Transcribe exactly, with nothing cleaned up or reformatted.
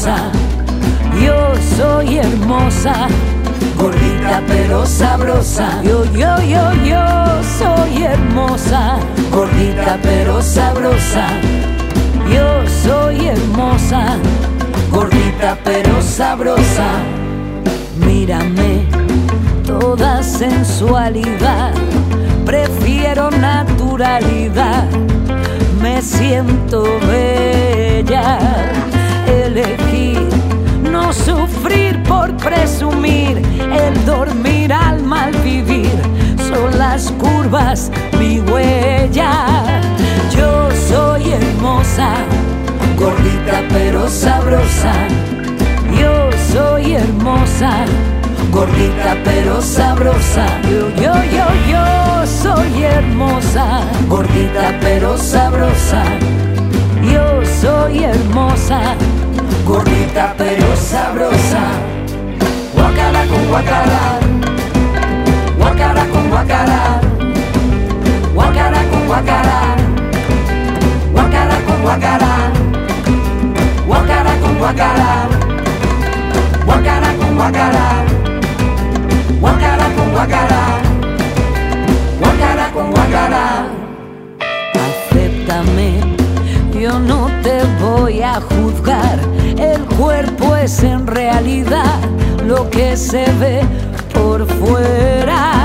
sabrosa. Yo soy hermosa, gordita pero sabrosa. Yo, yo, yo, yo soy hermosa, gordita pero sabrosa. Yo soy hermosa, gordita pero sabrosa. Mírame, toda sensualidad, prefiero naturalidad. Me siento bella, elegir no sufrir por presumir, el dormir al mal vivir, son las curvas mi huella. Yo soy hermosa, gordita pero sabrosa. Yo soy hermosa, gordita pero sabrosa. Yo, yo, yo, yo soy hermosa, gordita pero sabrosa. Yo soy hermosa, gordita pero sabrosa. Guacara con guacara, guacara con guacara, guacara con guacara, guacara con guacara, guacara con guacara, guacara con guacara, guacara con guacara, guacara con guacara. Acéptame, yo no te voy a juzgar. El cuerpo es en realidad lo que se ve por fuera.